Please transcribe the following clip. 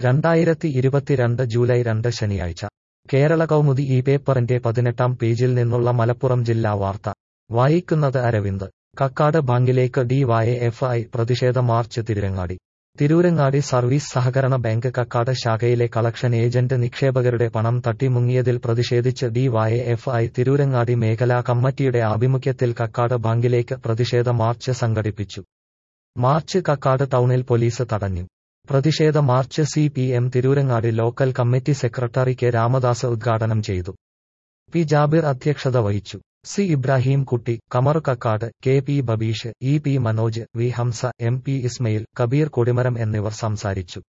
2022 July 2 ശനിയാഴ്ച കേരള കൗമുദി ഈ പേപ്പറിന്റെ 18-ാം പേജിൽ നിന്നുള്ള മലപ്പുറം ജില്ലാ വാർത്ത വായിക്കുന്നത് അരവിന്ദ്. കക്കാട് ബാങ്കിലേക്ക് ഡിവൈഎഫ്ഐ പ്രതിഷേധ മാർച്ച് തിരൂരങ്ങാടി. തിരൂരങ്ങാടി സർവീസ് സഹകരണ ബാങ്ക് കക്കാട് ശാഖയിലെ കളക്ഷൻ ഏജന്റ് നിക്ഷേപകരുടെ പണം തട്ടി മുങ്ങിയതിൽ പ്രതിഷേധിച്ച് ഡിവൈഎഫ്ഐ തിരൂരങ്ങാടി മേഖലാ കമ്മിറ്റിയുടെ ആഭിമുഖ്യത്തിൽ കക്കാട് ബാങ്കിലേക്ക് പ്രതിഷേധ മാർച്ച് സംഘടിപ്പിച്ചു. മാർച്ച് കക്കാട് ടൗണിൽ പോലീസ് തടഞ്ഞു. പ്രതിഷേധ march CPM Tirurangadi local committee secretary K Ramdas ഉദ്ഘാടനം ചെയ്തു. പി ജാബിർ അധ്യക്ഷത വഹിച്ചു. C Ibrahim Kutty, Kamar Kakkad, KP Babish, EP Manoj, V Hamsa, MP Ismail, Kabeer Kodimaram എന്നിവർ സംസാരിച്ചു.